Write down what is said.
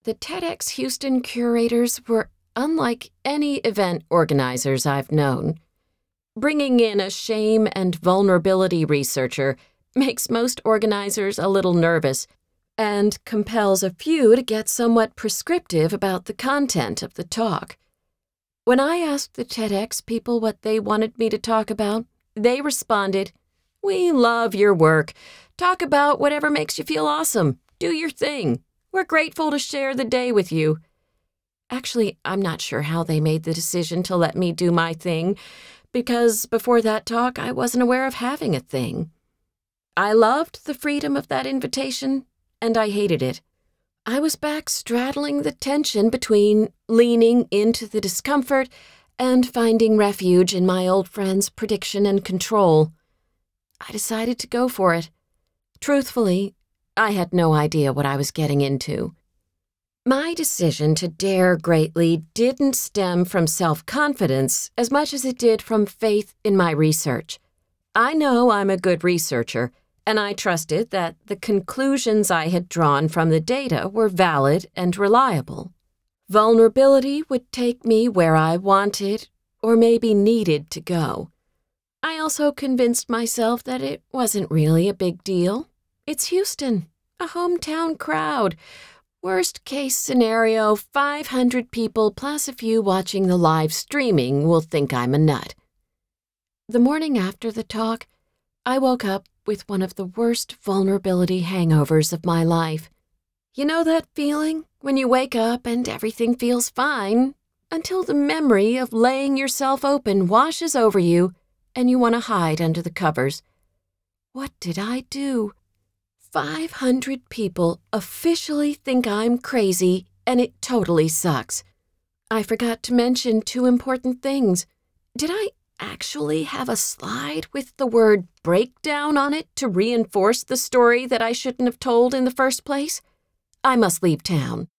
The TEDx Houston curators were unlike any event organizers I've known. Bringing in a shame and vulnerability researcher makes most organizers a little nervous and compels a few to get somewhat prescriptive about the content of the talk. When I asked the TEDx people what they wanted me to talk about, they responded, "We love your work. Talk about whatever makes you feel awesome. Do your thing. We're grateful to share the day with you." Actually, I'm not sure how they made the decision to let me do my thing, because before that talk, I wasn't aware of having a thing. I loved the freedom of that invitation, and I hated it. I was back straddling the tension between leaning into the discomfort and finding refuge in my old friend's prediction and control. I decided to go for it. Truthfully, I had no idea what I was getting into. My decision to dare greatly didn't stem from self-confidence as much as it did from faith in my research. I know I'm a good researcher, and I trusted that the conclusions I had drawn from the data were valid and reliable. Vulnerability would take me where I wanted, or maybe needed to go. I also convinced myself that it wasn't really a big deal. It's Houston, a hometown crowd. Worst case scenario, 500 people plus a few watching the live streaming will think I'm a nut. The morning after the talk, I woke up with one of the worst vulnerability hangovers of my life. You know that feeling when you wake up and everything feels fine, until the memory of laying yourself open washes over you and you want to hide under the covers. What did I do? 500 people officially think I'm crazy, and it totally sucks. I forgot to mention two important things. Did I actually have a slide with the word breakdown on it to reinforce the story that I shouldn't have told in the first place? I must leave town.